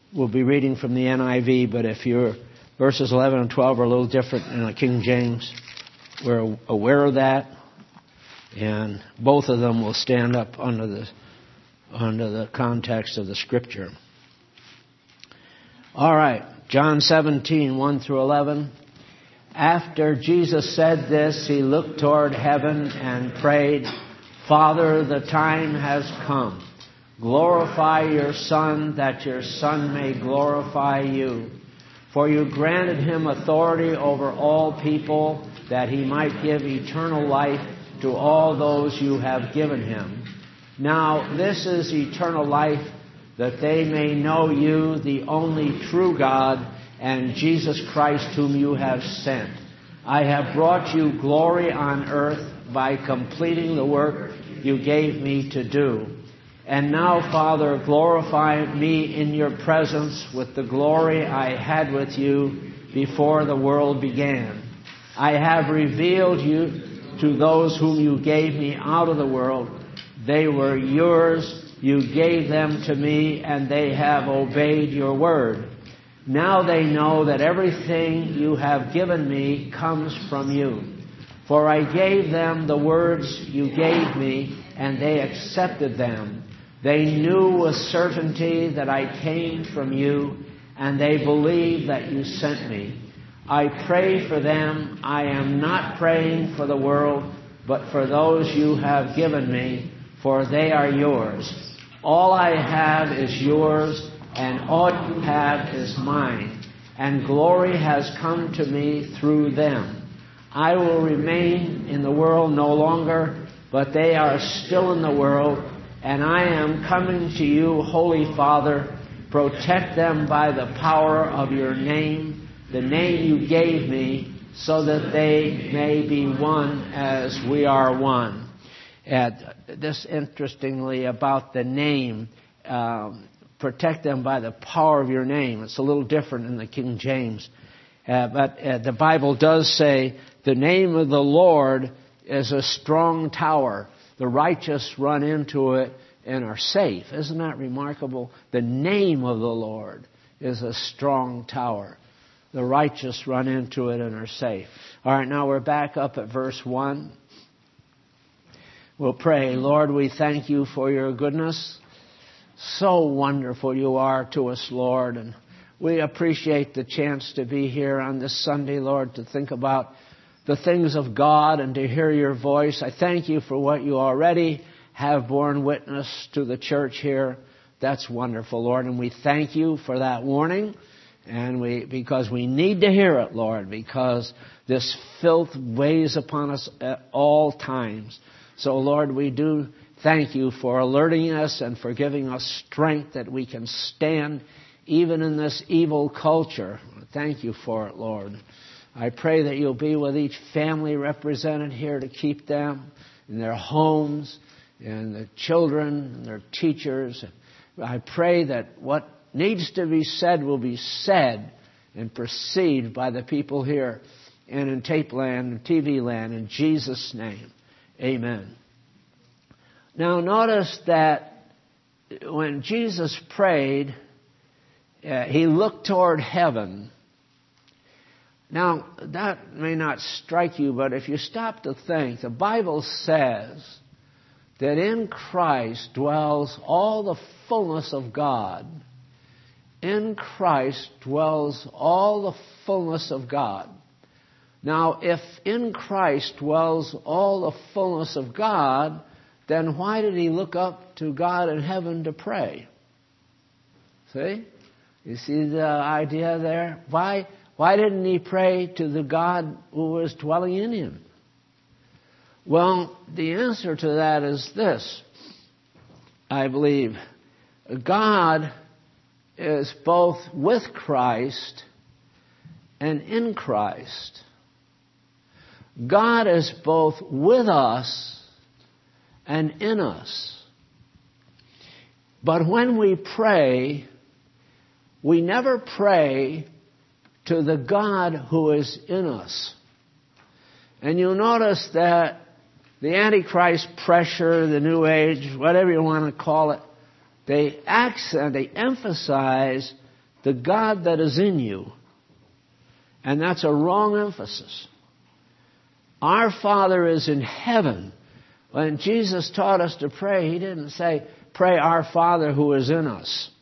We'll be reading from the NIV, but if your verses 11 and 12 are a little different in the King James, we're aware of that. And both of them will stand up under the context of the Scripture. All right, John 17, 1 through 11. After Jesus said this, he looked toward heaven and prayed, Father, the time has come. Glorify your Son, that your Son may glorify you. For you granted him authority over all people, that he might give eternal life to all those you have given him. Now this is eternal life, that they may know you, the only true God, and Jesus Christ whom you have sent. I have brought you glory on earth by completing the work you gave me to do. And now, Father, glorify me in your presence with the glory I had with you before the world began. I have revealed you to those whom you gave me out of the world. They were yours. You gave them to me, and they have obeyed your word. Now they know that everything you have given me comes from you. For I gave them the words you gave me, and they accepted them. They knew with certainty that I came from you, and they believe that you sent me. I pray for them. I am not praying for the world, but for those you have given me, for they are yours. All I have is yours, and all you have is mine, and glory has come to me through them. I will remain in the world no longer, but they are still in the world, and I am coming to you, Holy Father. Protect them by the power of your name, the name you gave me, so that they may be one as we are one. This, interestingly, about the name, protect them by the power of your name. It's a little different in the King James. But the Bible does say, the name of the Lord is a strong tower. The righteous run into it and are safe. Isn't that remarkable? The name of the Lord is a strong tower. The righteous run into it and are safe. All right, now we're back up at verse 1. We'll pray. Lord, we thank you for your goodness. So wonderful you are to us, Lord. And we appreciate the chance to be here on this Sunday, Lord, to think about the things of God and to hear your voice. I thank you for what you already have borne witness to the church here. That's wonderful, Lord. And we thank you for that warning. And because we need to hear it, Lord, because this filth weighs upon us at all times. So, Lord, we do thank you for alerting us and for giving us strength that we can stand even in this evil culture. Thank you for it, Lord. I pray that you'll be with each family represented here to keep them in their homes and the children and their teachers. I pray that what needs to be said will be said and perceived by the people here and in tape land and TV land. In Jesus' name, amen. Now notice that when Jesus prayed, he looked toward heaven. Now, that may not strike you, but if you stop to think, the Bible says that in Christ dwells all the fullness of God. In Christ dwells all the fullness of God. Now, if in Christ dwells all the fullness of God, then why did he look up to God in heaven to pray? See? You see the idea there? Why didn't he pray to the God who was dwelling in him? Well, the answer to that is this, I believe. God is both with Christ and in Christ. God is both with us and in us. But when we pray, we never pray to the God who is in us. And you'll notice that the Antichrist pressure, the New Age, whatever you want to call it, they emphasize the God that is in you. And that's a wrong emphasis. Our Father is in heaven. When Jesus taught us to pray, He didn't say, pray our Father who is in us,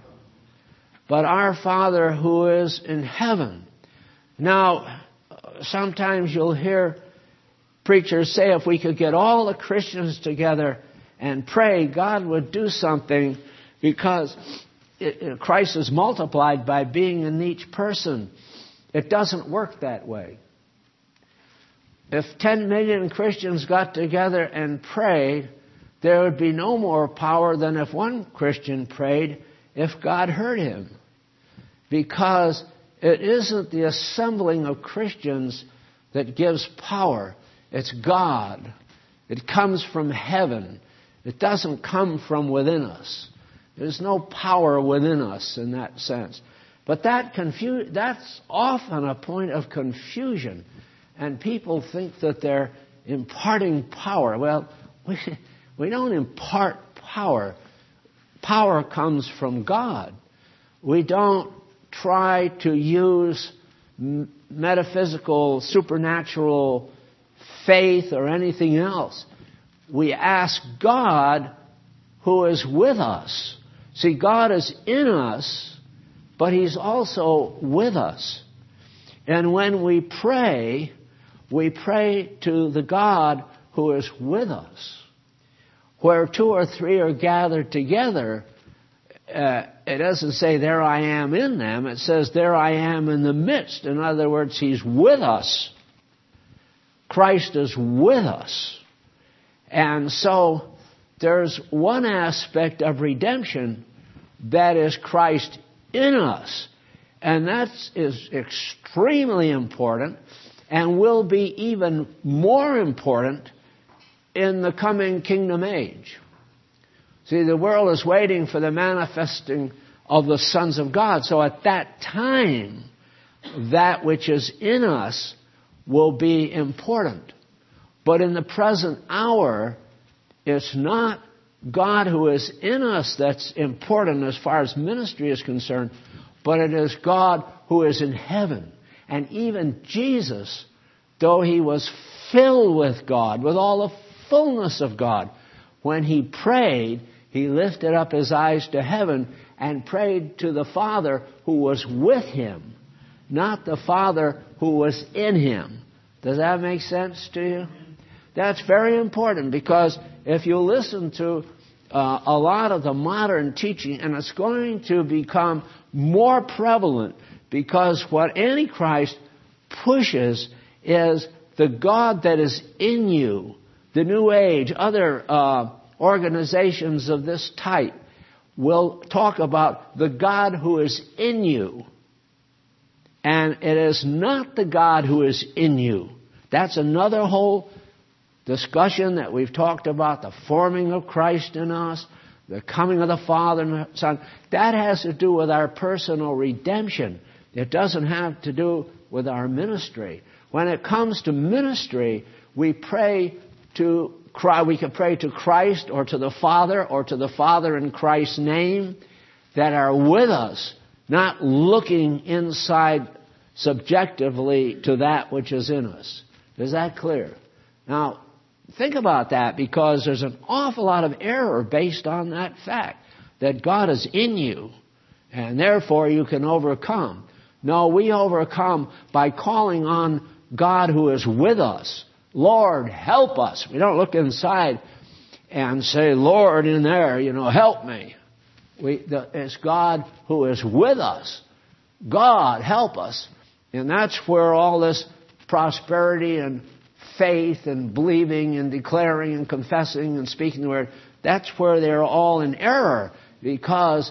but our Father who is in heaven. Now, sometimes you'll hear preachers say if we could get all the Christians together and pray, God would do something because Christ is multiplied by being in each person. It doesn't work that way. If 10 million Christians got together and prayed, there would be no more power than if one Christian prayed if God heard him. Because it isn't the assembling of Christians that gives power. It's God. It comes from heaven. It doesn't come from within us. There's no power within us in that sense. But that's often a point of confusion. And people think that they're imparting power. Well, we don't impart power. Power comes from God. We don't try to use metaphysical, supernatural faith or anything else. We ask God who is with us. See, God is in us, but He's also with us. And when we pray to the God who is with us. Where 2 or 3 are gathered together, it doesn't say there I am in them. It says there I am in the midst. In other words, He's with us. Christ is with us. And so there's one aspect of redemption that is Christ in us. And that is extremely important and will be even more important in the coming kingdom age. See, the world is waiting for the manifesting of the sons of God. So at that time, that which is in us will be important. But in the present hour, it's not God who is in us that's important as far as ministry is concerned, but it is God who is in heaven. And even Jesus, though He was filled with God, with all the fullness of God, when He prayed, He lifted up His eyes to heaven and prayed to the Father who was with Him, not the Father who was in Him. Does that make sense to you? That's very important, because if you listen to a lot of the modern teaching, and it's going to become more prevalent, because what Antichrist pushes is the God that is in you. The New Age, other organizations of this type will talk about the God who is in you. And it is not the God who is in you. That's another whole discussion that we've talked about, the forming of Christ in us, the coming of the Father and the Son. That has to do with our personal redemption. It doesn't have to do with our ministry. When it comes to ministry, we can pray to Christ or to the Father in Christ's name that are with us, not looking inside subjectively to that which is in us. Is that clear? Now, think about that, because there's an awful lot of error based on that fact, that God is in you, and therefore you can overcome. No, we overcome by calling on God who is with us. Lord, help us. We don't look inside and say, Lord, in there, help me. It's God who is with us. God, help us. And that's where all this prosperity and faith and believing and declaring and confessing and speaking the word, that's where they're all in error, because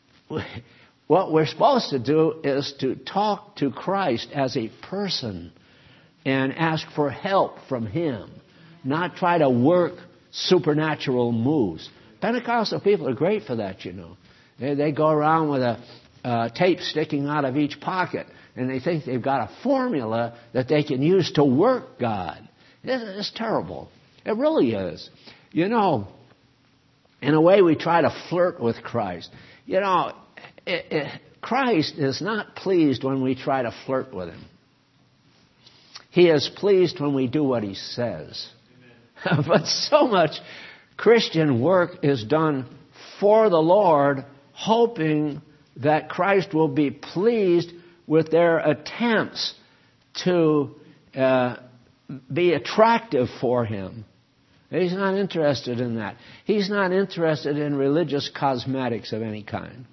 what we're supposed to do is to talk to Christ as a person and ask for help from Him, not try to work supernatural moves. Pentecostal people are great for that, They go around with a tape sticking out of each pocket, and they think they've got a formula that they can use to work God. It's terrible. It really is. In a way, we try to flirt with Christ. Christ is not pleased when we try to flirt with Him. He is pleased when we do what He says. But so much Christian work is done for the Lord, hoping that Christ will be pleased with their attempts to be attractive for Him. He's not interested in that. He's not interested in religious cosmetics of any kind.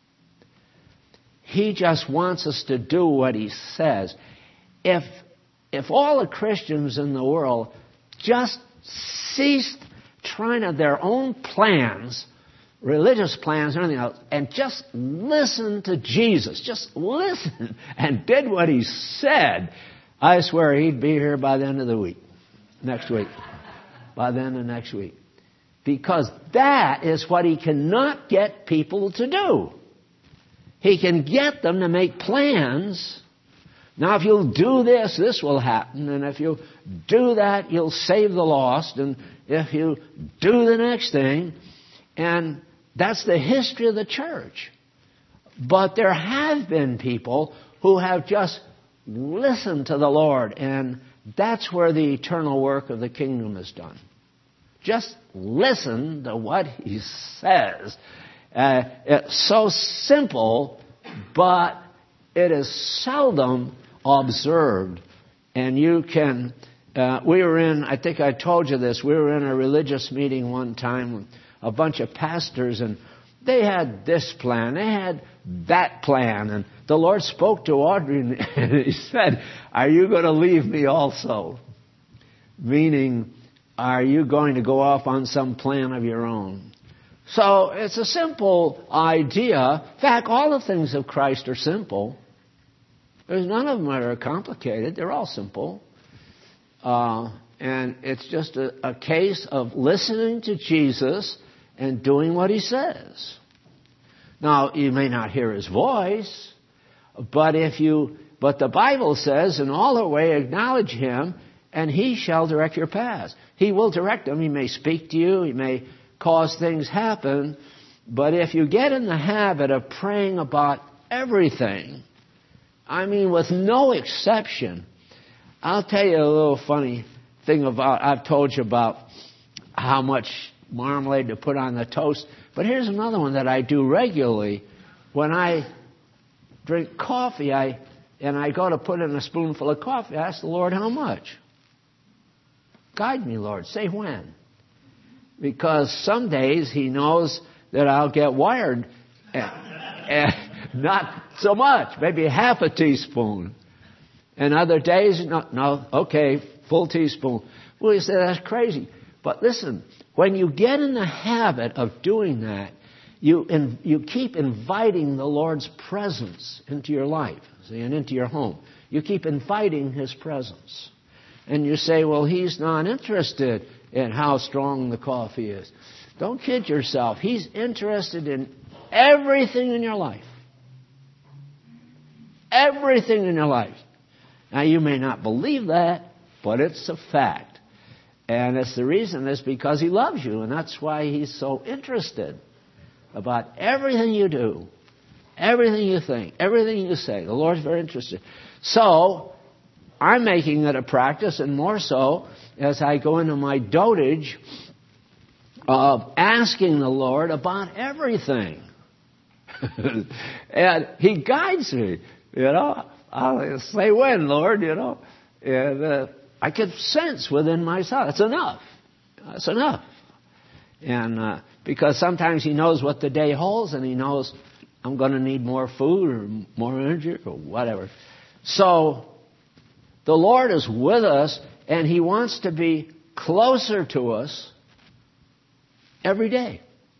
He just wants us to do what He says. If all the Christians in the world just ceased trying to their own plans, religious plans or anything else, and just listened to Jesus, just listened and did what He said, I swear He'd be here by the end of the week, next week. By the end of next week. Because that is what He cannot get people to do. He can get them to make plans. Now, if you'll do this, this will happen. And if you do that, you'll save the lost. And if you do the next thing. And that's the history of the church. But there have been people who have just listened to the Lord. And that's where the eternal work of the kingdom is done. Just listen to what He says. It's so simple, but it is seldom observed. And you can, we were in, I think I told you this, we were in a religious meeting one time with a bunch of pastors, and they had this plan, they had that plan, and the Lord spoke to Audrey and He said, "Are you going to leave me also?" Meaning, are you going to go off on some plan of your own? So it's a simple idea. In fact, all the things of Christ are simple. There's none of them that are complicated. They're all simple. And it's just a case of listening to Jesus and doing what He says. Now, you may not hear His voice, but the Bible says, in all the way acknowledge Him, and He shall direct your paths. He will direct them. He may speak to you. He may cause things happen. But if you get in the habit of praying about everything, I mean, with no exception, I'll tell you a little funny thing I've told you about how much marmalade to put on the toast. But here's another one that I do regularly. When I drink coffee, and I go to put in a spoonful of coffee, I ask the Lord how much. Guide me, Lord. Say when. Because some days He knows that I'll get wired and not so much, maybe half a teaspoon. And other days, no, okay, full teaspoon. Well, you say, that's crazy. But listen, when you get in the habit of doing that, you keep inviting the Lord's presence into your life, see, and into your home. You keep inviting His presence. And you say, well, He's not interested in how strong the coffee is. Don't kid yourself. He's interested in everything in your life. Everything in your life. Now, you may not believe that, but it's a fact. And it's the reason is because He loves you, and that's why He's so interested about everything you do, everything you think, everything you say. The Lord's very interested. So, I'm making it a practice, and more so as I go into my dotage of asking the Lord about everything. And He guides me, I'll say when, Lord, and I can sense within myself, it's enough. It's enough. And because sometimes He knows what the day holds, and He knows I'm going to need more food or more energy or whatever. So the Lord is with us, and He wants to be closer to us every day.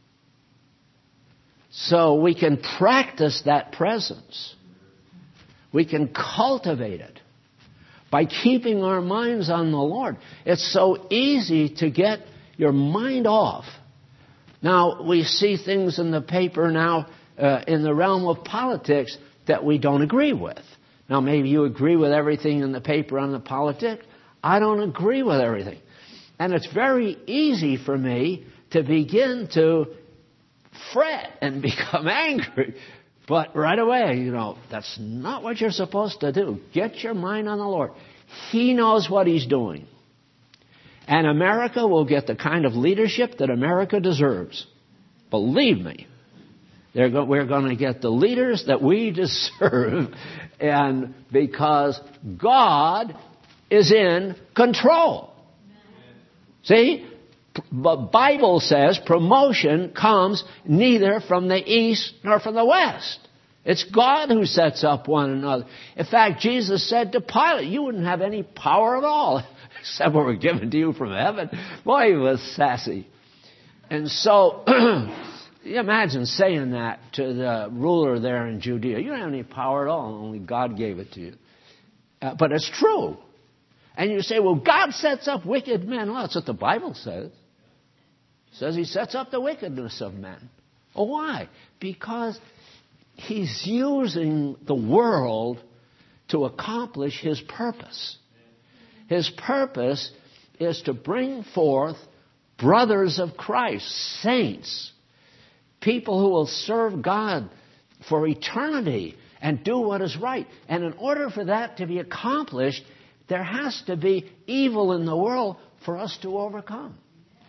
So we can practice that presence. We can cultivate it by keeping our minds on the Lord. It's so easy to get your mind off. Now, we see things in the paper now in the realm of politics that we don't agree with. Now, maybe you agree with everything in the paper on the politics. I don't agree with everything. And it's very easy for me to begin to fret and become angry But right away, that's not what you're supposed to do. Get your mind on the Lord. He knows what He's doing. And America will get the kind of leadership that America deserves. Believe me. We're going to get the leaders that we deserve. And because God is in control. See? The Bible says promotion comes neither from the east nor from the west. It's God who sets up one another. In fact, Jesus said to Pilate, you wouldn't have any power at all except what were given to you from heaven. Boy, he was sassy. And so, you imagine saying that to the ruler there in Judea. You don't have any power at all, only God gave it to you. But it's true. And you say, well, God sets up wicked men. Well, that's what the Bible says. It says He sets up the wickedness of men. Oh, why? Because He's using the world to accomplish His purpose. His purpose is to bring forth brothers of Christ, saints, people who will serve God for eternity and do what is right. And in order for that to be accomplished, there has to be evil in the world for us to overcome.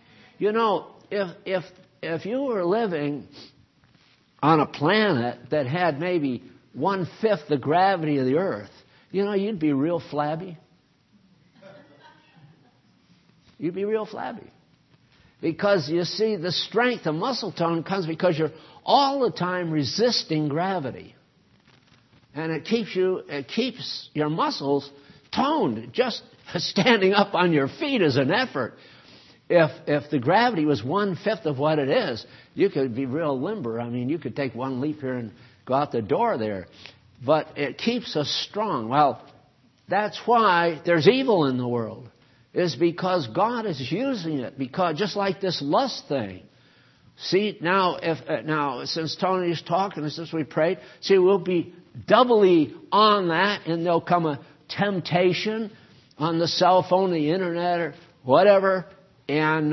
If you were living on a planet that had maybe 1/5 the gravity of the Earth, you'd be real flabby. You'd be real flabby. Because you see, the strength, the muscle tone comes because you're all the time resisting gravity. And it keeps your muscles toned. Just standing up on your feet is an effort. If the gravity was 1/5 of what it is, you could be real limber. I mean, you could take one leap here and go out the door there. But it keeps us strong. Well, that's why there's evil in the world. Is because God is using it. Because just like this lust thing. See, now since Tony's talking and since we prayed, see, we'll be doubly on that, and there'll come a temptation on the cell phone, the internet, or whatever, and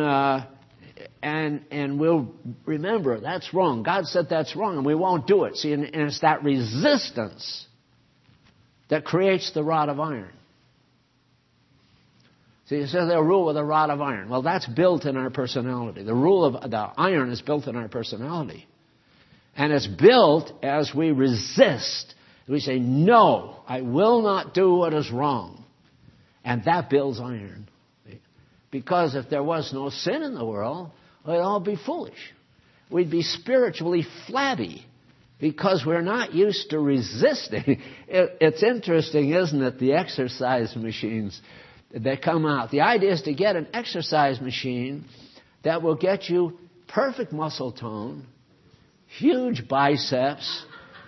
we'll remember that's wrong. God said that's wrong, and we won't do it. See, and it's that resistance that creates the rod of iron. See, it says they'll rule with a rod of iron. Well, that's built in our personality. The rule of the iron is built in our personality. And it's built as we resist. We say, no, I will not do what is wrong. And that builds iron. Because if there was no sin in the world, we'd all be foolish. We'd be spiritually flabby. Because we're not used to resisting. It's interesting, isn't it, the exercise machines that come out. The idea is to get an exercise machine that will get you perfect muscle tone, huge biceps,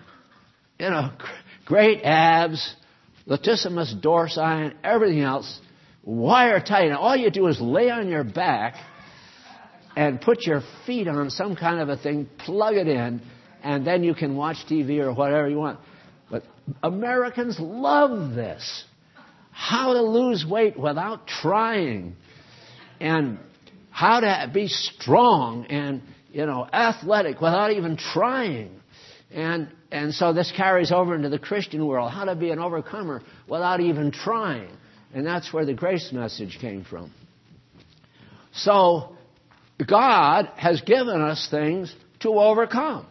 great abs, latissimus dorsi, and everything else, wire tight. And all you do is lay on your back and put your feet on some kind of a thing, plug it in, and then you can watch TV or whatever you want. But Americans love this. How to lose weight without trying, and how to be strong and athletic without even trying, and so this carries over into the Christian world. How to be an overcomer without even trying, and that's where the grace message came from. So God has given us things to overcome.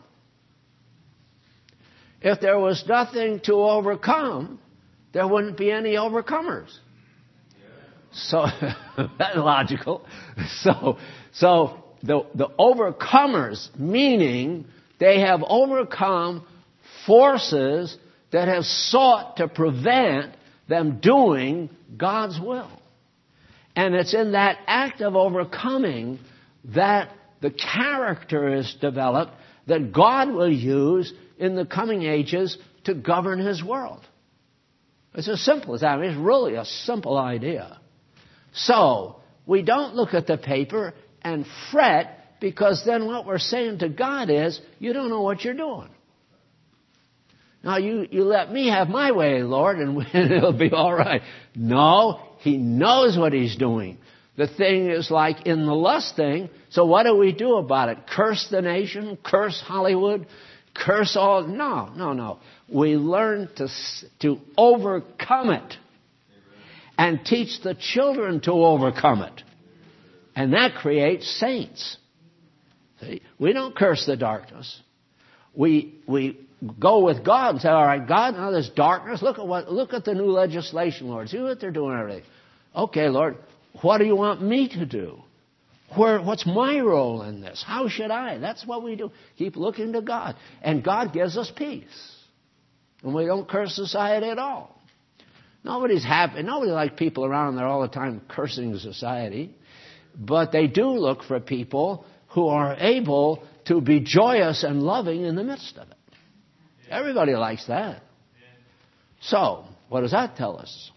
If there was nothing to overcome, there wouldn't be any overcomers. So that's logical. So the overcomers, meaning they have overcome forces that have sought to prevent them doing God's will. And it's in that act of overcoming that the character is developed that God will use in the coming ages to govern His world. It's as simple as that. I mean, it's really a simple idea. So, we don't look at the paper and fret, because then what we're saying to God is, you don't know what you're doing. Now, you let me have my way, Lord, and it'll be all right. No, He knows what He's doing. The thing is like in the lust thing, so what do we do about it? Curse the nation? Curse Hollywood? curse all. No. We learn to overcome it and teach the children to overcome it. And that creates saints. See? We don't curse the darkness. We go with God and say, all right, God, now there's darkness. Look at the new legislation, Lord. See what they're doing everything. Okay, Lord, what do you want me to do? What's my role in this? How should I? That's what we do. Keep looking to God. And God gives us peace. And we don't curse society at all. Nobody's happy. Nobody likes people around there all the time cursing society. But they do look for people who are able to be joyous and loving in the midst of it. Everybody likes that. So, what does that tell us?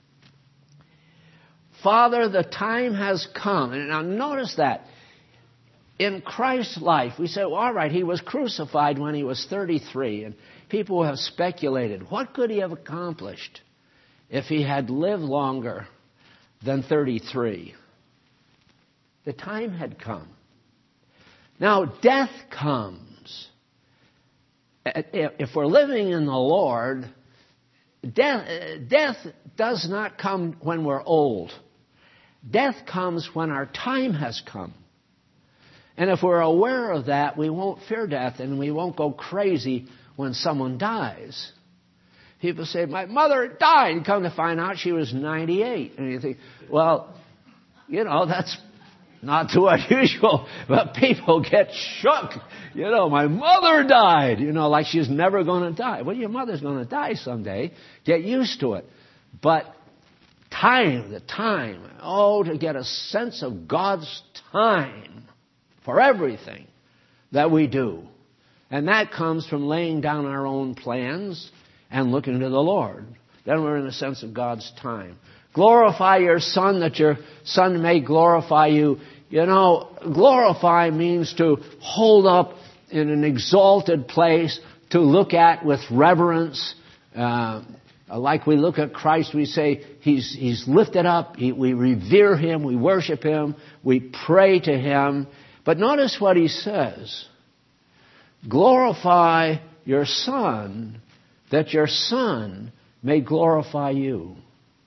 Father, the time has come. And now notice that. In Christ's life, we say, well, all right, he was crucified when he was 33. And people have speculated, what could he have accomplished if he had lived longer than 33? The time had come. Now, death comes. If we're living in the Lord, death does not come when we're old. Death comes when our time has come. And if we're aware of that, we won't fear death and we won't go crazy when someone dies. People say, my mother died. And come to find out she was 98. And you think, well, that's not too unusual, but people get shook. My mother died, like she's never going to die. Well, your mother's going to die someday. Get used to it. But the time, to get a sense of God's time for everything that we do. And that comes from laying down our own plans and looking to the Lord. Then we're in a sense of God's time. Glorify your Son, that your Son may glorify you. Glorify means to hold up in an exalted place, to look at with reverence. Like we look at Christ, we say He's lifted up. We revere Him. We worship Him. We pray to Him. But notice what He says. Glorify your Son, that your Son may glorify you.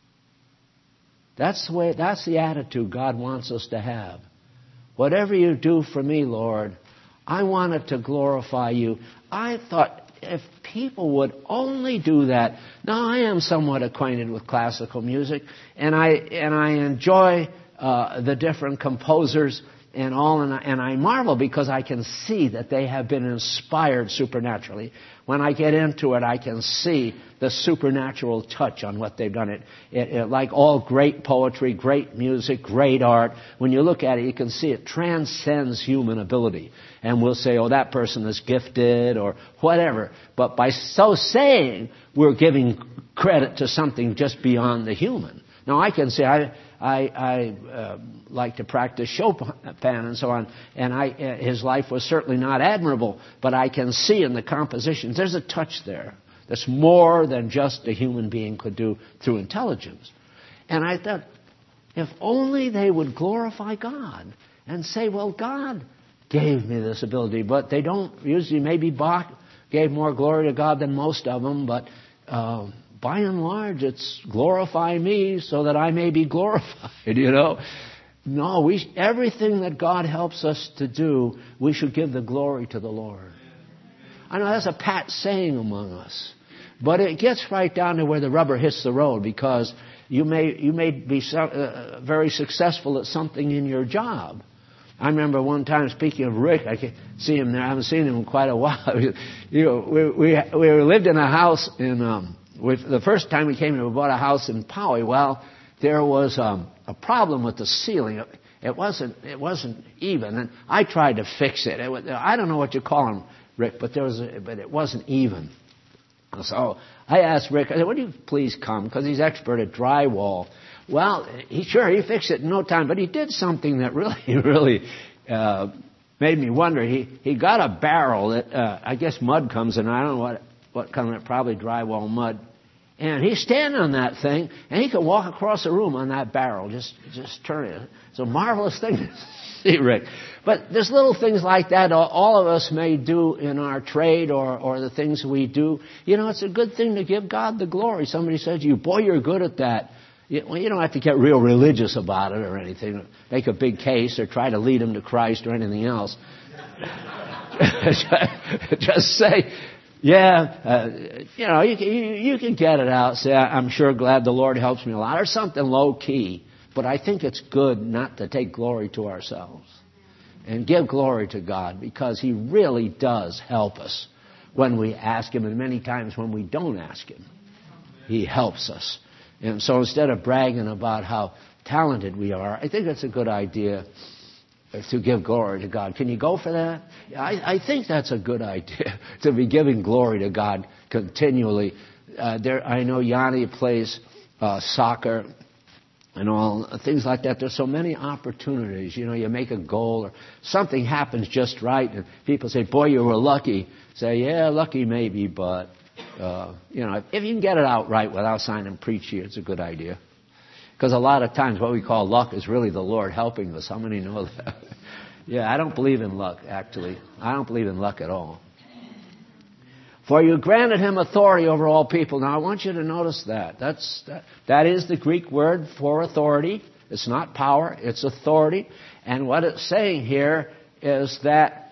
That's the attitude God wants us to have. Whatever you do for me, Lord, I want it to glorify you. I thought if people would only do that. Now, I am somewhat acquainted with classical music, and I enjoy the different composers and all, and I marvel because I can see that they have been inspired supernaturally. When I get into it, I can see the supernatural touch on what they've done. It like all great poetry, great music, great art, when you look at it, you can see it transcends human ability. And we'll say, oh, that person is gifted or whatever. But by so saying, we're giving credit to something just beyond the human. Now, I can say, I like to practice Chopin and so on, and his life was certainly not admirable, but I can see in the compositions, there's a touch there that's more than just a human being could do through intelligence. And I thought, if only they would glorify God and say, well, God gave me this ability, but they don't. Usually maybe Bach gave more glory to God than most of them, but by and large, it's glorify me so that I may be glorified, No, everything that God helps us to do, we should give the glory to the Lord. I know that's a pat saying among us, but it gets right down to where the rubber hits the road, because you may be very successful at something in your job. I remember one time, speaking of Rick, I can see him there. I haven't seen him in quite a while. We lived in a house in. The first time we came here, we bought a house in Poway. Well, there was a problem with the ceiling. It wasn't even, and I tried to fix it. I don't know what you call them, Rick, but it wasn't even. So I asked Rick, I said, would you please come? Because he's expert at drywall. Well, he fixed it in no time, but he did something that really made me wonder. He got a barrel that I guess mud comes in. I don't know what comes in it, probably drywall mud. And he's standing on that thing, and he can walk across the room on that barrel, just turning it. It's a marvelous thing to see, Rick. But there's little things like that all of us may do in our trade or the things we do. You know, it's a good thing to give God the glory. Somebody says to you, boy, you're good at that. Well, you don't have to get real religious about it or anything. Make a big case or try to lead them to Christ or anything else. Just say, yeah, you can get it out. Say, I'm sure glad the Lord helps me a lot. Or something low key. But I think it's good not to take glory to ourselves. And give glory to God, because He really does help us when we ask Him. And many times when we don't ask Him, He helps us. And so instead of bragging about how talented we are, I think it's a good idea to give glory to God. Can you go for that? I think that's a good idea, to be giving glory to God continually. I know Yanni plays soccer and all things like that. There's so many opportunities. You know, you make a goal or something happens just right, and people say, boy, you were lucky. Say, yeah, lucky maybe, but, if you can get it out right without signing preach here, it's a good idea. Because a lot of times what we call luck is really the Lord helping us. How many know that? Yeah, I don't believe in luck, actually. I don't believe in luck at all. For you granted him authority over all people. Now, I want you to notice that. That is the Greek word for authority. It's not power, it's authority. And what it's saying here is that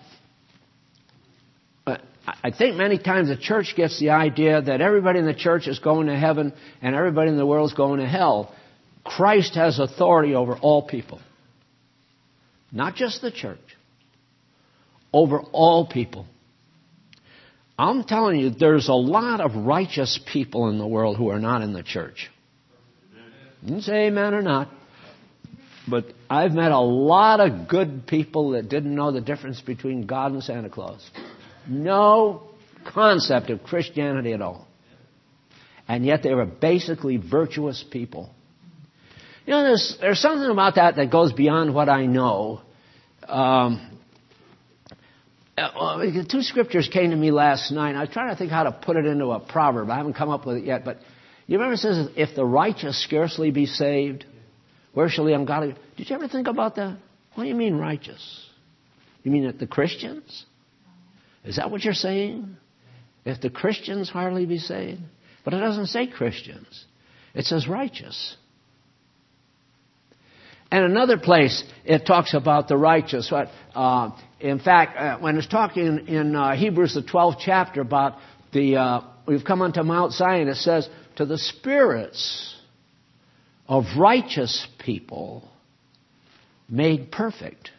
I think many times the church gets the idea that everybody in the church is going to heaven and everybody in the world is going to hell. Christ has authority over all people. Not just the church. Over all people. I'm telling you, there's a lot of righteous people in the world who are not in the church. You can say amen or not. But I've met a lot of good people that didn't know the difference between God and Santa Claus. No concept of Christianity at all. And yet they were basically virtuous people. You know, there's something about that goes beyond what I know. Two scriptures came to me last night. I was trying to think how to put it into a proverb. I haven't come up with it yet. But you remember it says, if the righteous scarcely be saved, where shall the ungodly? Did you ever think about that? What do you mean righteous? You mean that the Christians? Is that what you're saying? If the Christians hardly be saved? But it doesn't say Christians. It says righteous. And another place, it talks about the righteous. In fact, when it's talking in Hebrews, the 12th chapter, about we've come unto Mount Zion, it says, to the spirits of righteous people made perfect.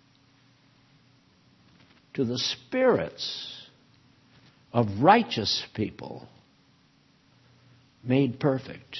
To the spirits of righteous people made perfect.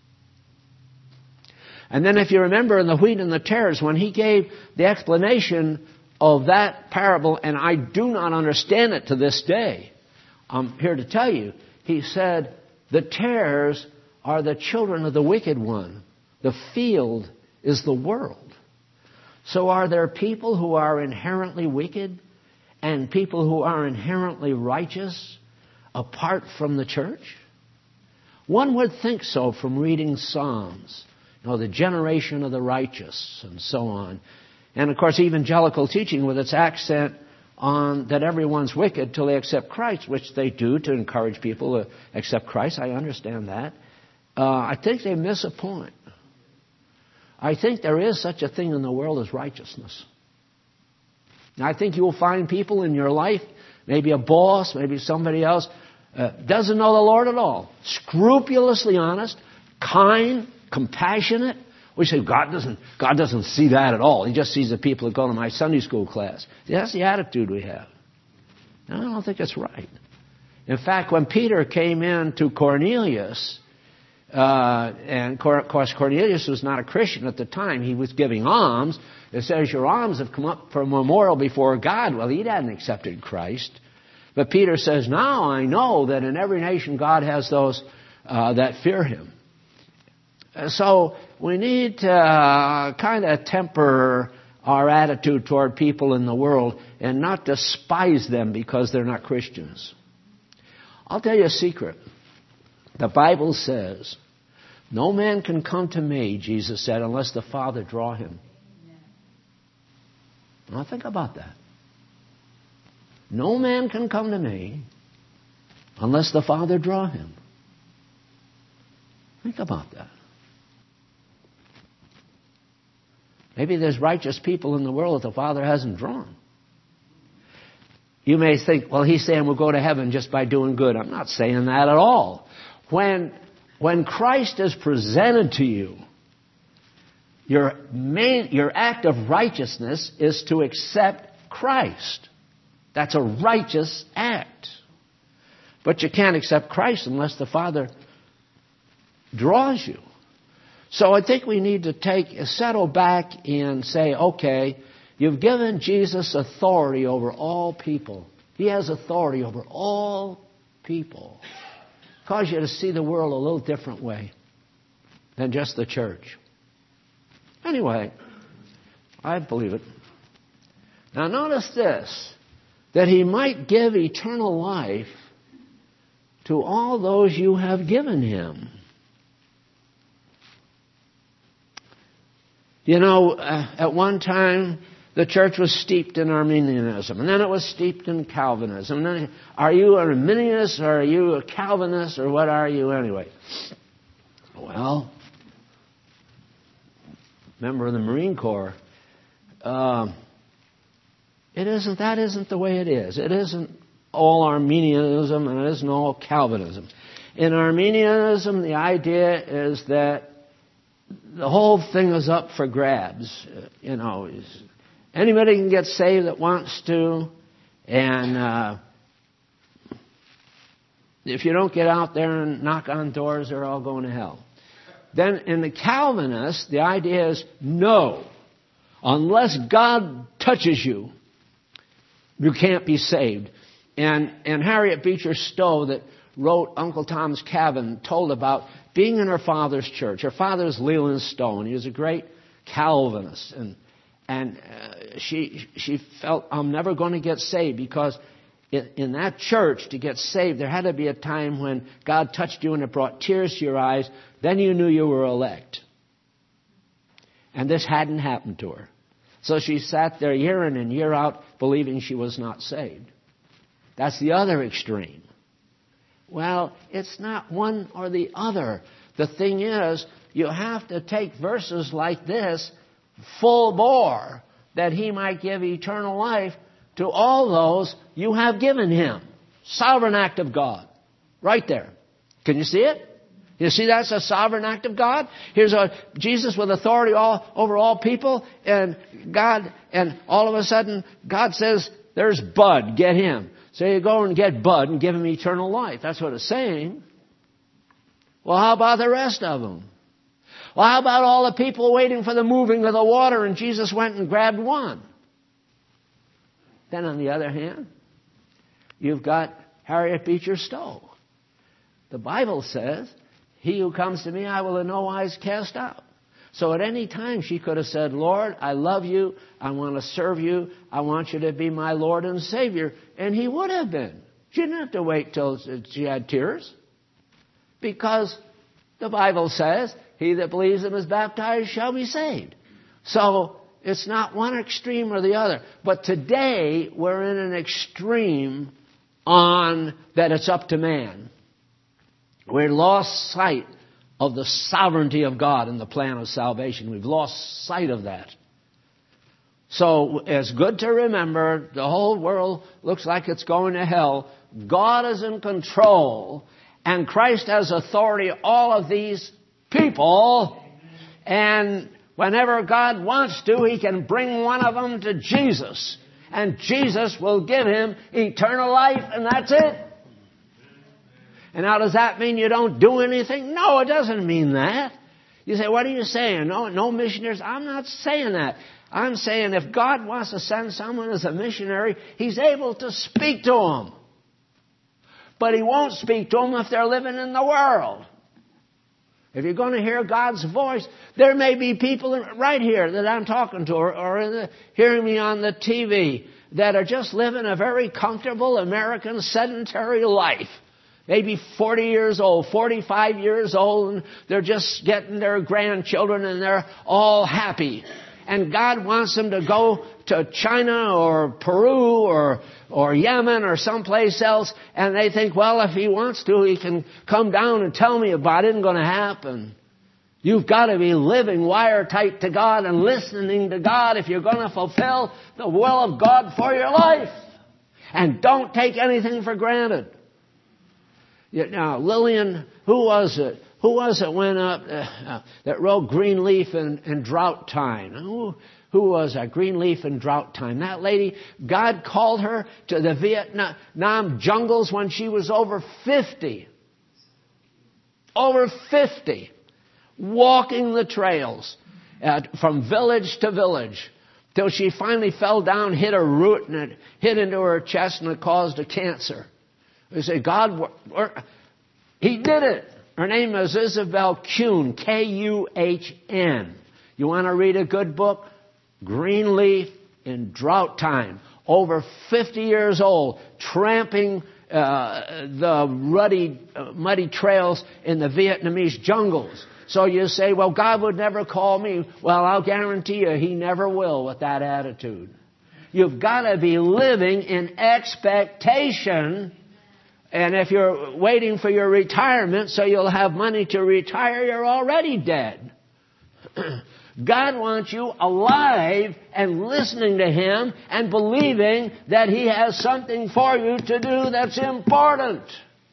And then if you remember in the wheat and the tares, when he gave the explanation of that parable, and I do not understand it to this day, I'm here to tell you, he said, the tares are the children of the wicked one. The field is the world. So are there people who are inherently wicked and people who are inherently righteous apart from the church? One would think so from reading Psalms. The generation of the righteous, and so on. And, of course, evangelical teaching with its accent on that everyone's wicked till they accept Christ, which they do to encourage people to accept Christ. I understand that. I think they miss a point. I think there is such a thing in the world as righteousness. Now, I think you will find people in your life, maybe a boss, maybe somebody else, doesn't know the Lord at all. Scrupulously honest, kind, compassionate. We say, God doesn't see that at all. He just sees the people that go to my Sunday school class. That's the attitude we have. And I don't think it's right. In fact, when Peter came in to Cornelius, and of course Cornelius was not a Christian at the time. He was giving alms. It says, your alms have come up for a memorial before God. Well, he hadn't accepted Christ. But Peter says, now I know that in every nation God has those that fear him. So we need to kind of temper our attitude toward people in the world and not despise them because they're not Christians. I'll tell you a secret. The Bible says, no man can come to me, Jesus said, unless the Father draw him. Now think about that. No man can come to me unless the Father draw him. Think about that. Maybe there's righteous people in the world that the Father hasn't drawn. You may think, well, he's saying we'll go to heaven just by doing good. I'm not saying that at all. When Christ is presented to you, your act of righteousness is to accept Christ. That's a righteous act. But you can't accept Christ unless the Father draws you. So I think we need to settle back and say, okay, you've given Jesus authority over all people. He has authority over all people. Cause you to see the world a little different way than just the church. Anyway, I believe it. Now notice this, that he might give eternal life to all those you have given him. You know, at one time, the church was steeped in Arminianism, and then it was steeped in Calvinism. And then, are you an Arminianist, or are you a Calvinist, or what are you anyway? Well, member of the Marine Corps, that isn't the way it is. It isn't all Arminianism, and it isn't all Calvinism. In Arminianism, the idea is that the whole thing is up for grabs. Anybody can get saved that wants to, and if you don't get out there and knock on doors, they're all going to hell. Then in the Calvinists, the idea is no. Unless God touches you, you can't be saved. And Harriet Beecher Stowe, that wrote Uncle Tom's Cabin, told about being in her father's church. Her father's Leland Stone. He was a great Calvinist. And she felt, I'm never going to get saved, because in that church, to get saved, there had to be a time when God touched you and it brought tears to your eyes. Then you knew you were elect. And this hadn't happened to her. So she sat there year in and year out believing she was not saved. That's the other extreme. Well, it's not one or the other. The thing is, you have to take verses like this full bore, that he might give eternal life to all those you have given him. Sovereign act of God. Right there. Can you see it? You see that's a sovereign act of God? Here's Jesus with authority over all people, and all of a sudden God says, there's Bud, get him. So you go and get Bud and give him eternal life. That's what it's saying. Well, how about the rest of them? Well, how about all the people waiting for the moving of the water, and Jesus went and grabbed one? Then on the other hand, you've got Harriet Beecher Stowe. The Bible says, he who comes to me I will in no wise cast out. So at any time she could have said, Lord, I love you. I want to serve you. I want you to be my Lord and Savior. And he would have been. She didn't have to wait till she had tears. Because the Bible says, he that believes and is baptized shall be saved. So it's not one extreme or the other. But today we're in an extreme on that it's up to man. We've lost sight of the sovereignty of God in the plan of salvation. We've lost sight of that. So it's good to remember the whole world looks like it's going to hell. God is in control, and Christ has authority all of these people. And whenever God wants to, he can bring one of them to Jesus. And Jesus will give him eternal life, and that's it. And now does that mean you don't do anything? No, it doesn't mean that. You say, what are you saying? No missionaries? I'm not saying that. I'm saying if God wants to send someone as a missionary, he's able to speak to them. But he won't speak to them if they're living in the world. If you're going to hear God's voice, there may be people right here that I'm talking to or hearing me on the TV that are just living a very comfortable American sedentary life. maybe 40 years old, 45 years old, and they're just getting their grandchildren and they're all happy. And God wants them to go to China or Peru or Yemen or someplace else, and they think, well, if He wants to, He can come down and tell me about it. It isn't going to happen. You've got to be living wire-tight to God and listening to God if you're going to fulfill the will of God for your life. And don't take anything for granted. Now, Lillian, who was it? Who was it went up that wrote Greenleaf in Drought Time? Who was that? Greenleaf in Drought Time. That lady, God called her to the Vietnam jungles when she was over 50. Over 50. Walking the trails from village to village till she finally fell down, hit a root, and it hit into her chest and it caused a cancer. They say, God, He did it. Her name is Isabel Kuhn, Kuhn. You want to read a good book? Greenleaf in Drought Time. Over 50 years old, tramping the muddy trails in the Vietnamese jungles. So you say, well, God would never call me. Well, I'll guarantee you He never will with that attitude. You've got to be living in expectation. And if you're waiting for your retirement so you'll have money to retire, you're already dead. God wants you alive and listening to Him and believing that He has something for you to do that's important.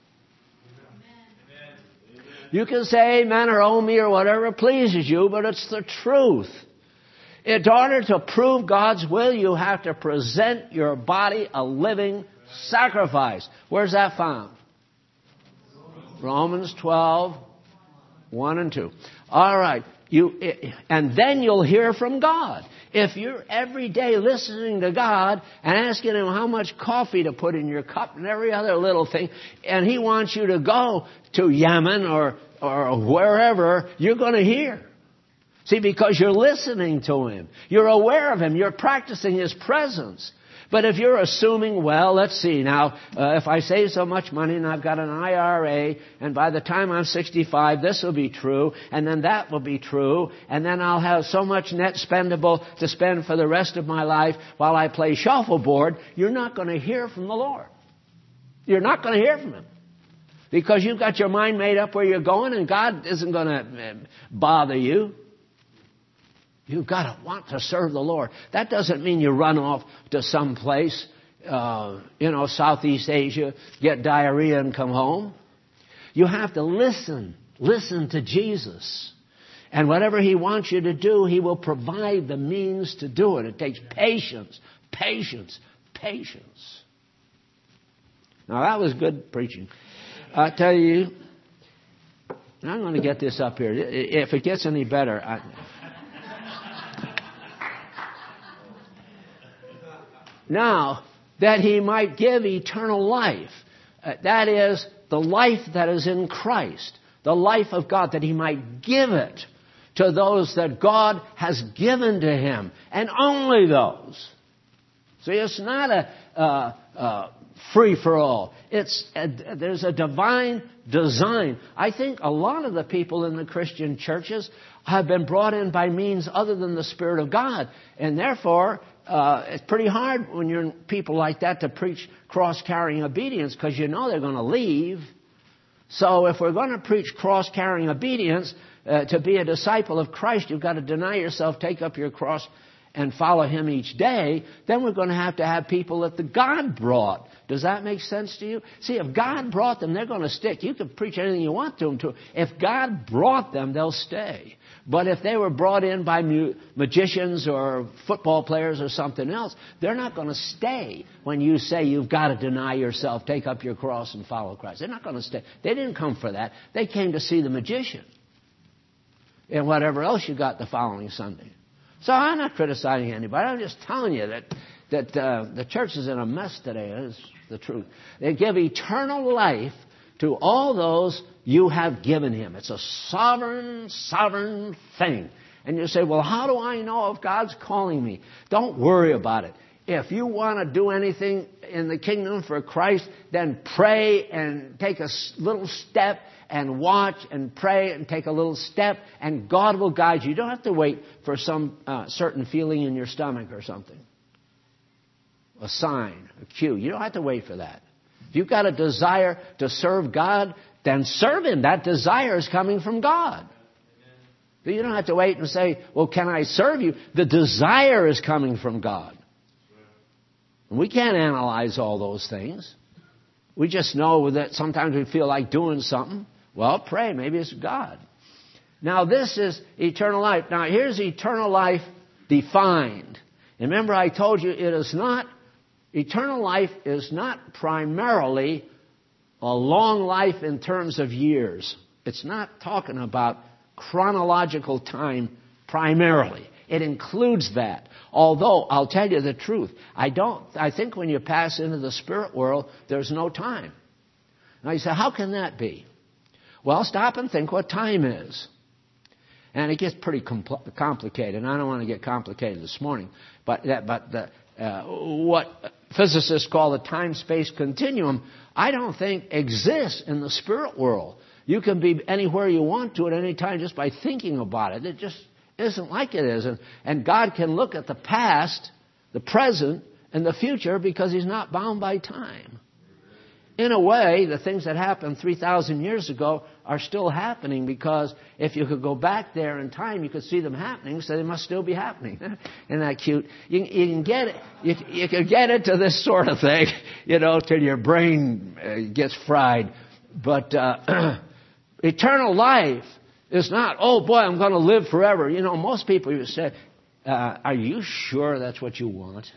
You can say amen or oh me or whatever pleases you, but it's the truth. In order to prove God's will, you have to present your body a living sacrifice. Where's that found? Romans 12, 1 and 2. All right. And then you'll hear from God. If you're every day listening to God and asking Him how much coffee to put in your cup and every other little thing, and He wants you to go to Yemen or wherever, you're going to hear. See, because you're listening to Him. You're aware of Him. You're practicing His presence. But if you're assuming, well, let's see now, if I save so much money and I've got an IRA, and by the time I'm 65, this will be true, and then that will be true, and then I'll have so much net spendable to spend for the rest of my life while I play shuffleboard, you're not going to hear from the Lord. You're not going to hear from Him. Because you've got your mind made up where you're going, and God isn't going to bother you. You've got to want to serve the Lord. That doesn't mean you run off to some place, Southeast Asia, get diarrhea and come home. You have to listen. Listen to Jesus. And whatever He wants you to do, He will provide the means to do it. It takes patience, patience, patience. Now that was good preaching. I tell you, I'm going to get this up here. If it gets any better, now, that He might give eternal life. That is, the life that is in Christ. The life of God, that He might give it to those that God has given to Him. And only those. See, it's not a free-for-all. There's a divine design. I think a lot of the people in the Christian churches have been brought in by means other than the Spirit of God. And therefore, it's pretty hard when you're people like that to preach cross-carrying obedience because you know they're going to leave. So if we're going to preach cross-carrying obedience, to be a disciple of Christ, you've got to deny yourself, take up your cross, and follow Him each day. Then we're going to have people that the God brought. Does that make sense to you? See, if God brought them, they're going to stick. You can preach anything you want to them. If God brought them, they'll stay. But if they were brought in by magicians or football players or something else, they're not going to stay when you say you've got to deny yourself, take up your cross, and follow Christ. They're not going to stay. They didn't come for that. They came to see the magician and whatever else you got the following Sunday. So I'm not criticizing anybody. I'm just telling you that the church is in a mess today. That's the truth. They give eternal life to all those you have given Him. It's a sovereign thing. And you say, well, how do I know if God's calling me? Don't worry about it. if you want to do anything in the kingdom for Christ, then pray and take a little step and watch and pray and take a little step, and God will guide you. You don't have to wait for some certain feeling in your stomach or something. A sign, a cue. You don't have to wait for that. If you've got a desire to serve God, then serve Him. That desire is coming from God. But you don't have to wait and say, well, can I serve you? The desire is coming from God. And we can't analyze all those things. We just know that sometimes we feel like doing something. Well, pray. Maybe it's God. Now, this is eternal life. Now, here's eternal life defined. Remember, I told you eternal life is not primarily a long life in terms of years. It's not talking about chronological time primarily. It includes that. Although, I'll tell you the truth, I think when you pass into the spirit world, there's no time. Now you say, how can that be? Well, stop and think what time is. And it gets pretty complicated. And I don't want to get complicated this morning. But what physicists call the time-space continuum, I don't think exists in the spirit world. You can be anywhere you want to at any time just by thinking about it. It just isn't like it is. And God can look at the past, the present, and the future because He's not bound by time. In a way, the things that happened 3,000 years ago are still happening, because if you could go back there in time, you could see them happening, so they must still be happening. Isn't that cute? You can get it. You can get into this sort of thing, till your brain gets fried. But eternal life is not, oh boy, I'm going to live forever. Most people you say, are you sure that's what you want?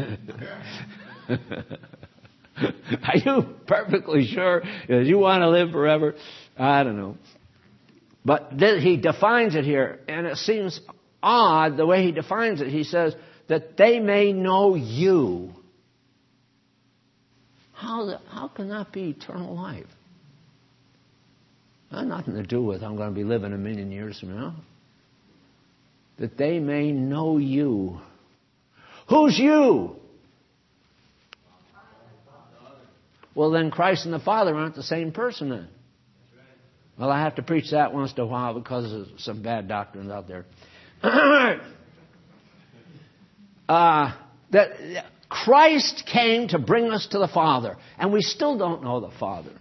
Are you perfectly sure that you want to live forever? I don't know. But he defines it here, and it seems odd the way he defines it. He says that they may know you. How can that be eternal life? That has nothing to do with I'm going to be living 1,000,000 years from now. That they may know you. Who's you? Well, then Christ and the Father aren't the same person then. Well, I have to preach that once in a while because of some bad doctrines out there. That Christ came to bring us to the Father, and we still don't know the Father.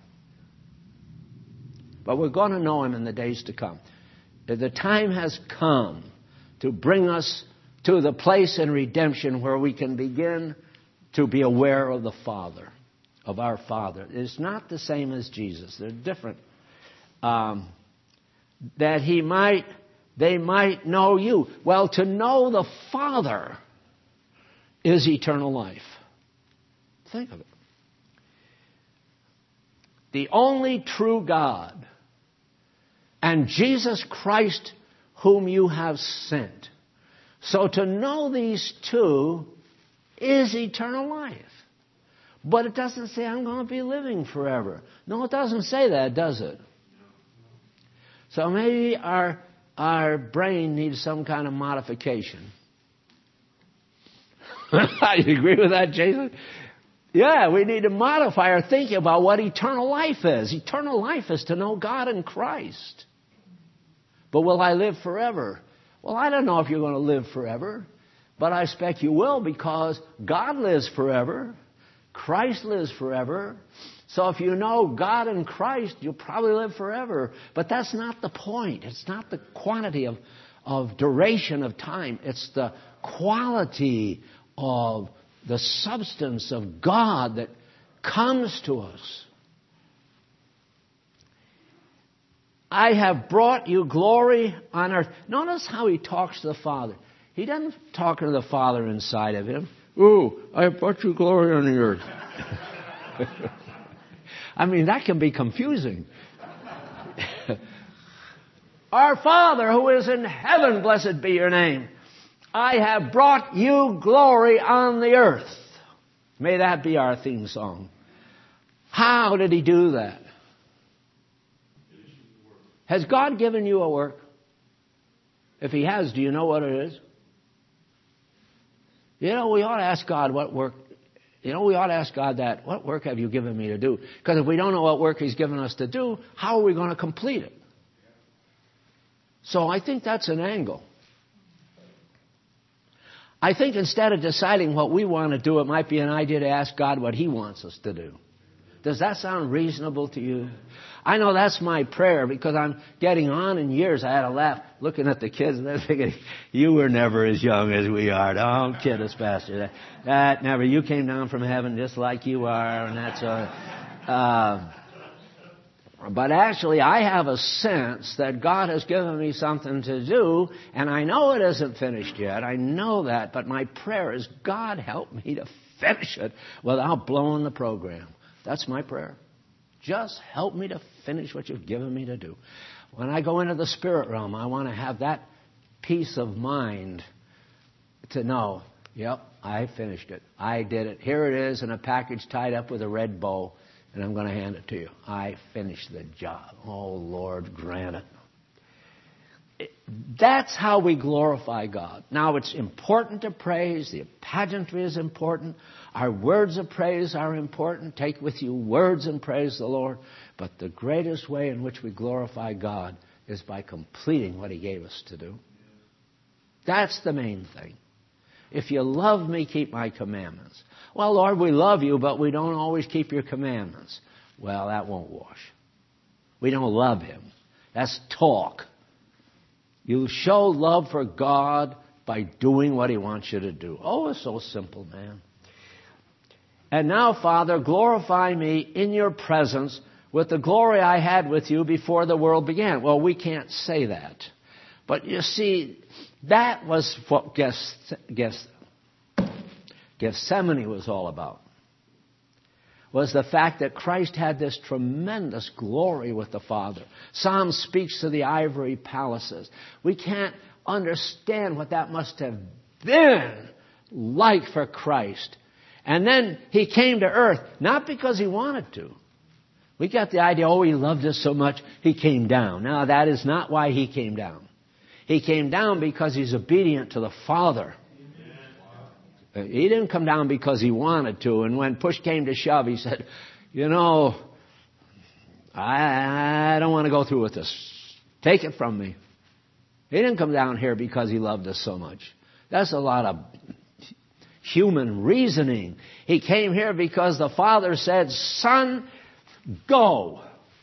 But we're going to know Him in the days to come. The time has come to bring us to the place in redemption where we can begin to be aware of the Father, of our Father. It's not the same as Jesus. They're different. That they might know you. Well, to know the Father is eternal life. Think of it. The only true God and Jesus Christ whom you have sent. So to know these two is eternal life. But it doesn't say I'm going to be living forever. No, it doesn't say that, does it? So maybe our brain needs some kind of modification. You agree with that, Jason? Yeah, we need to modify our thinking about what eternal life is. Eternal life is to know God in Christ. But will I live forever? Well, I don't know if you're going to live forever, but I expect you will, because God lives forever. Christ lives forever. So if you know God in Christ, you'll probably live forever. But that's not the point. It's not the quantity of duration of time. It's the quality of the substance of God that comes to us. I have brought you glory on earth. Notice how he talks to the Father. He doesn't talk to the Father inside of him. Ooh, I have brought you glory on the earth. I mean, that can be confusing. Our Father who is in heaven, blessed be your name. I have brought you glory on the earth. May that be our theme song. How did he do that? Has God given you a work? If he has, do you know what it is? We ought to ask God what work. We ought to ask God that, what work have you given me to do? Because if we don't know what work He's given us to do, how are we going to complete it? So I think that's an angle. I think instead of deciding what we want to do, it might be an idea to ask God what He wants us to do. Does that sound reasonable to you? I know that's my prayer because I'm getting on in years. I had a laugh looking at the kids and they're thinking, you were never as young as we are. Don't kid us, Pastor. That never. You came down from heaven just like you are, and that's but actually, I have a sense that God has given me something to do, and I know it isn't finished yet. I know that, but my prayer is, God, help me to finish it without blowing the program. That's my prayer. Just help me to finish what you've given me to do. When I go into the spirit realm, I want to have that peace of mind to know, yep, I finished it. I did it. Here it is in a package tied up with a red bow. And I'm going to hand it to you. I finished the job. Oh, Lord, grant it. That's how we glorify God. Now, it's important to praise. The pageantry is important. Our words of praise are important. Take with you words and praise the Lord. But the greatest way in which we glorify God is by completing what He gave us to do. That's the main thing. If you love me, keep my commandments. Well, Lord, we love you, but we don't always keep your commandments. Well, that won't wash. We don't love Him. That's talk. You show love for God by doing what He wants you to do. Oh, it's so simple, man. And now, Father, glorify me in your presence with the glory I had with you before the world began. Well, we can't say that. But you see, that was what Gethsemane was all about. Was the fact that Christ had this tremendous glory with the Father. Psalm speaks to the ivory palaces. We can't understand what that must have been like for Christ. And then He came to earth, not because He wanted to. We got the idea, oh, He loved us so much, He came down. No, that is not why He came down. He came down because He's obedient to the Father. He didn't come down because He wanted to. And when push came to shove, He said, I don't want to go through with this. Take it from me. He didn't come down here because He loved us so much. That's a lot of human reasoning. He came here because the Father said, Son, go.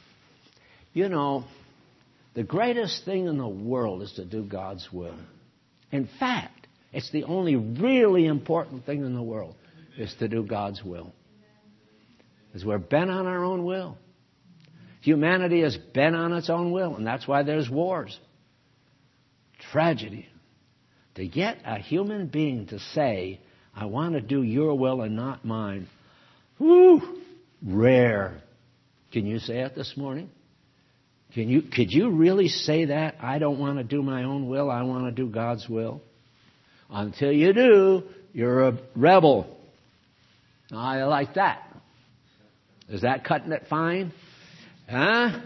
The greatest thing in the world is to do God's will. In fact, it's the only really important thing in the world is to do God's will. Because we're bent on our own will. Humanity is bent on its own will, and that's why there's wars. Tragedy. To get a human being to say, I want to do your will and not mine. Whew, rare. Can you say it this morning? Could you really say that? I don't want to do my own will, I want to do God's will. Until you do, you're a rebel. I like that. Is that cutting it fine? Huh?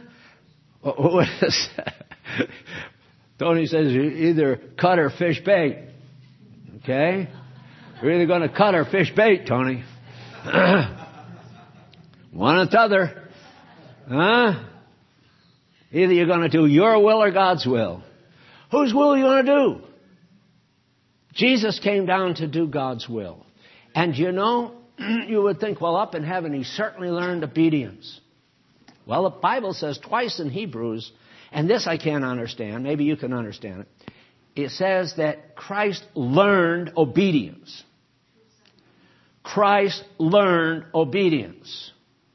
Tony says you either cut or fish bait. Okay? You're either going to cut or fish bait, Tony. One or the other. Huh? Either you're going to do your will or God's will. Whose will are you going to do? Jesus came down to do God's will. And you would think, well, up in heaven, He certainly learned obedience. Well, the Bible says twice in Hebrews, and this I can't understand, maybe you can understand it. It says that Christ learned obedience. Christ learned obedience.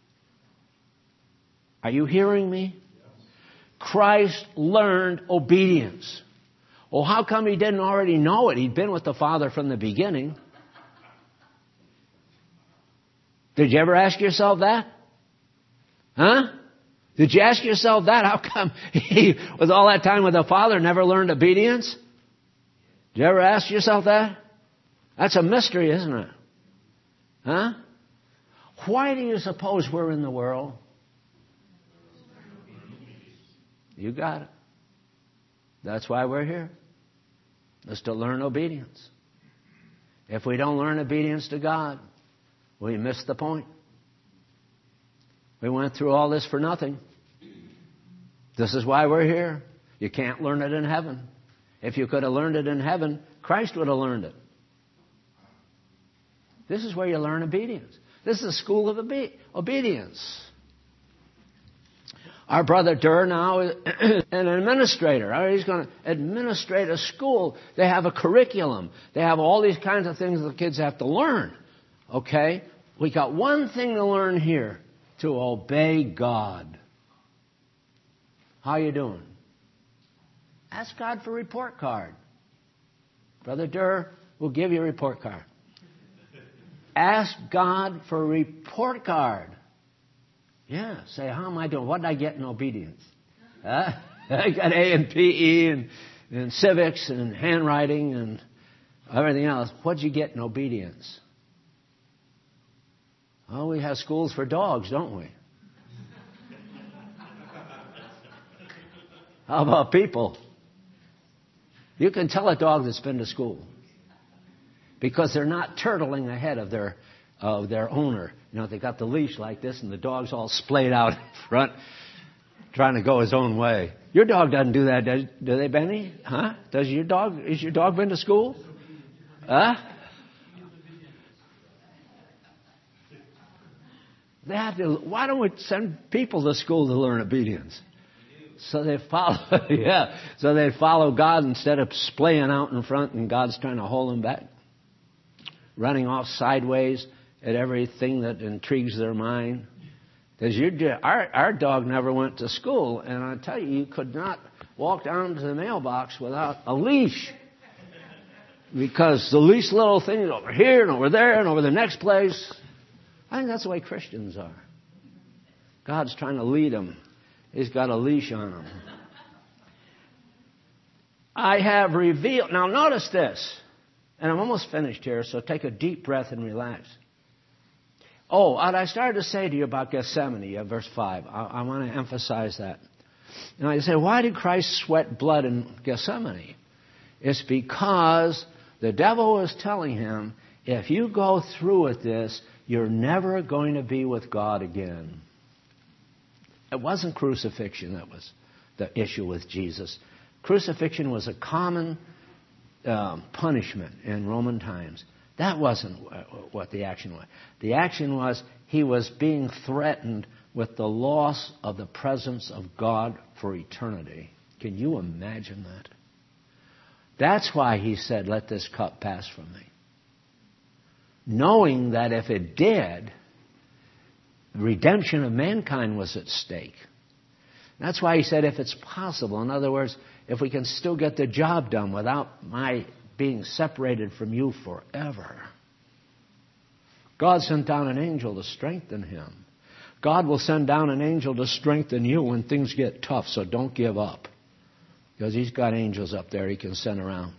Are you hearing me? Christ learned obedience. Well, how come He didn't already know it? He'd been with the Father from the beginning. Did you ever ask yourself that? Huh? Did you ask yourself that? How come He, with all that time with the Father, never learned obedience? Did you ever ask yourself that? That's a mystery, isn't it? Huh? Why do you suppose we're in the world? You got it. That's why we're here. Is to learn obedience. If we don't learn obedience to God, we miss the point. We went through all this for nothing. This is why we're here. You can't learn it in heaven. If you could have learned it in heaven, Christ would have learned it. This is where you learn obedience. This is the school of obedience. Our brother Durr now is an administrator. He's going to administrate a school. They have a curriculum. They have all these kinds of things the kids have to learn. Okay? We got one thing to learn here. To obey God. How you doing? Ask God for a report card. Brother Durr will give you a report card. Ask God for a report card. Yeah, say, how am I doing? What did I get in obedience? I got A in PE and civics and handwriting and everything else. What did you get in obedience? Oh, we have schools for dogs, don't we? How about people? You can tell a dog that's been to school because they're not turtling ahead of their owner. You know, they got the leash like this and the dog's all splayed out in front trying to go his own way. Your dog doesn't do that, do they, Benny? Huh? Is your dog been to school? Huh? Why don't we send people to school to learn obedience? So they follow, so they follow God instead of splaying out in front and God's trying to hold them back. Running off sideways at everything that intrigues their mind. Because our dog never went to school, and I tell you could not walk down to the mailbox without a leash. Because the least little thing is over here and over there and over the next place. I think that's the way Christians are. God's trying to lead them. He's got a leash on them. I have revealed. Now notice this. And I'm almost finished here, so take a deep breath and relax. Oh, and I started to say to you about Gethsemane, verse 5. I want to emphasize that. And I say, why did Christ sweat blood in Gethsemane? It's because the devil was telling him, if you go through with this, you're never going to be with God again. It wasn't crucifixion that was the issue with Jesus. Crucifixion was a common punishment in Roman times. That wasn't what the action was. The action was he was being threatened with the loss of the presence of God for eternity. Can you imagine that? That's why he said, let this cup pass from me. Knowing that if it did, the redemption of mankind was at stake. That's why he said, if it's possible, in other words, if we can still get the job done without my being separated from you forever. God sent down an angel to strengthen him. God will send down an angel to strengthen you when things get tough, so don't give up. Because he's got angels up there he can send around.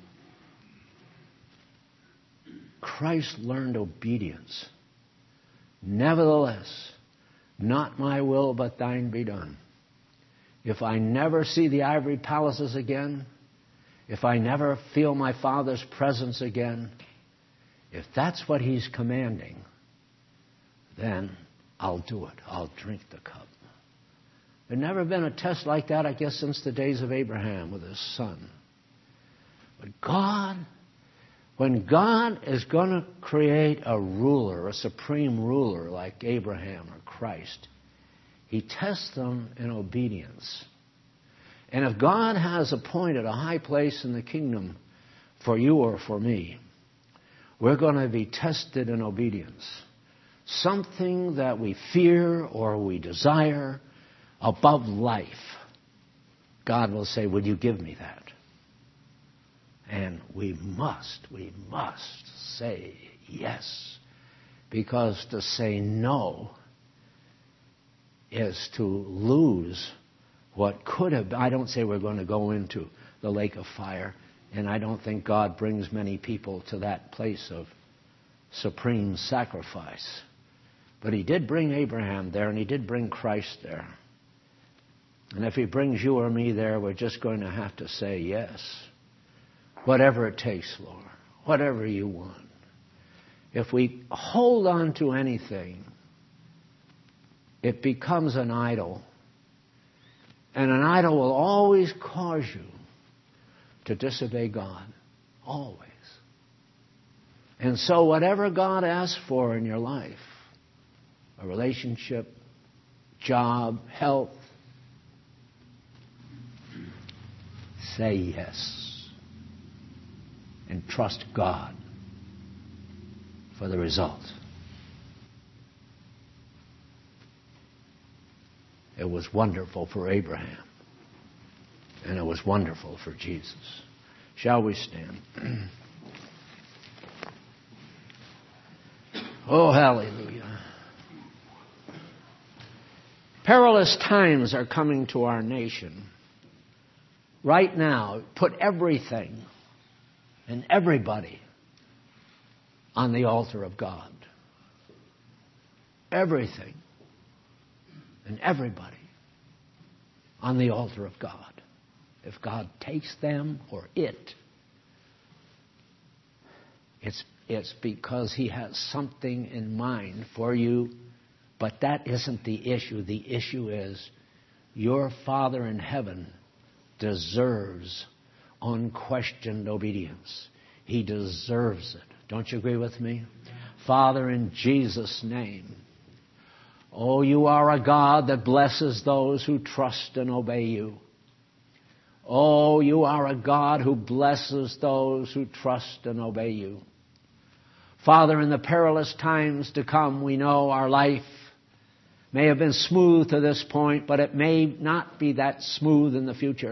Christ learned obedience. Nevertheless, not my will, but thine be done. If I never see the ivory palaces again, if I never feel my Father's presence again, if that's what he's commanding, then I'll do it. I'll drink the cup. There's never been a test like that, I guess, since the days of Abraham with his son. But God, when God is going to create a ruler, a supreme ruler like Abraham or Christ, he tests them in obedience. And if God has appointed a high place in the kingdom for you or for me, we're going to be tested in obedience. Something that we fear or we desire above life. God will say, will you give me that? And we must say yes. Because to say no is to lose what could have been. I don't say we're going to go into the lake of fire, and I don't think God brings many people to that place of supreme sacrifice. But he did bring Abraham there, and he did bring Christ there. And if he brings you or me there, we're just going to have to say yes. Whatever it takes, Lord. Whatever you want. If we hold on to anything, it becomes an idol. And an idol will always cause you to disobey God. Always. And so whatever God asks for in your life, a relationship, job, health, say yes. And trust God for the result. It was wonderful for Abraham. And it was wonderful for Jesus. Shall we stand? Oh, hallelujah. Perilous times are coming to our nation. Right now, put everything and everybody on the altar of God. Everything and everybody on the altar of God. If God takes them or it's because He has something in mind for you. But that isn't the issue. The issue is your Father in heaven deserves unquestioned obedience. He deserves it. Don't you agree with me? Father, in Jesus' name, oh, you are a God that blesses those who trust and obey you. Oh, you are a God who blesses those who trust and obey you. Father, in the perilous times to come, we know our life may have been smooth to this point, but it may not be that smooth in the future.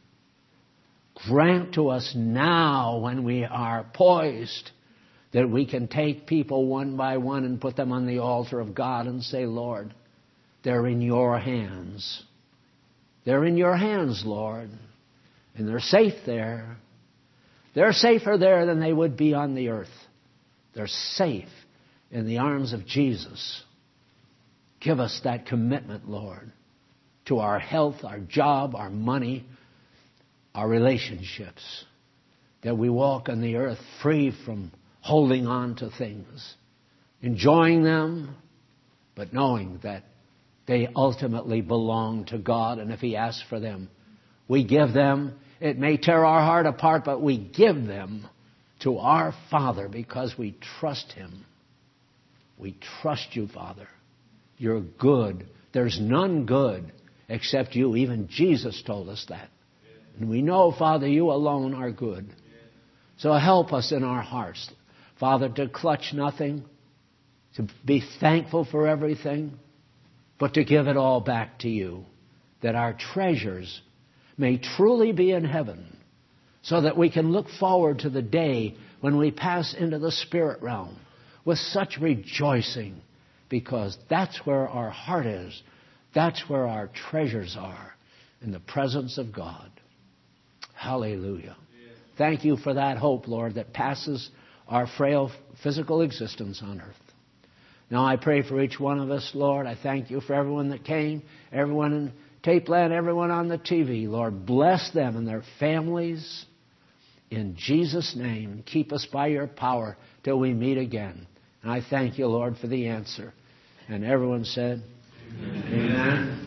Grant to us now, when we are poised, that we can take people one by one and put them on the altar of God and say, Lord, they're in your hands. They're in your hands, Lord. And they're safe there. They're safer there than they would be on the earth. They're safe in the arms of Jesus. Give us that commitment, Lord, to our health, our job, our money, our relationships, that we walk on the earth free from holding on to things, enjoying them, but knowing that they ultimately belong to God, and if He asks for them, we give them. It may tear our heart apart, but we give them to our Father because we trust Him. We trust you, Father. You're good. There's none good except you. Even Jesus told us that. And we know, Father, you alone are good. So help us in our hearts, Father, to clutch nothing, to be thankful for everything, but to give it all back to you, that our treasures may truly be in heaven, so that we can look forward to the day when we pass into the spirit realm with such rejoicing, because that's where our heart is. That's where our treasures are, in the presence of God. Hallelujah. Thank you for that hope, Lord, that passes our frail physical existence on earth. Now I pray for each one of us, Lord. I thank you for everyone that came, everyone in Tape Land, everyone on the TV. Lord, bless them and their families. In Jesus' name, keep us by your power till we meet again. And I thank you, Lord, for the answer. And everyone said, Amen. Amen.